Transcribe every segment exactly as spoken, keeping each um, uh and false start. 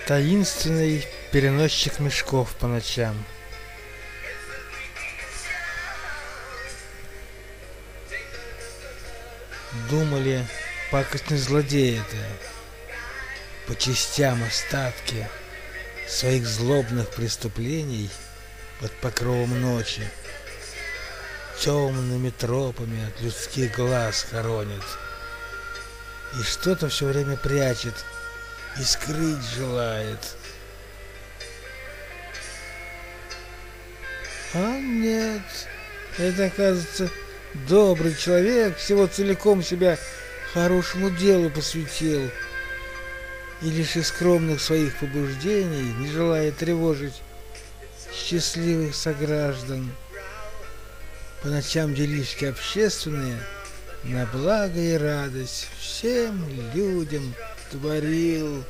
Таинственный переносчик мешков по ночам. Думали, пакостный злодей это, по частям остатки своих злобных преступлений под покровом ночи темными тропами от людских глаз хоронит. И что-то все время прячет и скрыть желает. А нет, это, оказывается, добрый человек, всего целиком себя хорошему делу посвятил. И лишь из скромных своих побуждений, не желая тревожить счастливых сограждан, по ночам делишки общественные на благо и радость всем людям творил.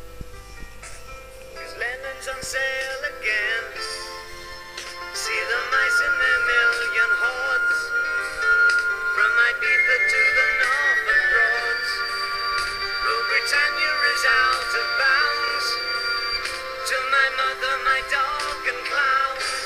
To my mother, my dog and clown.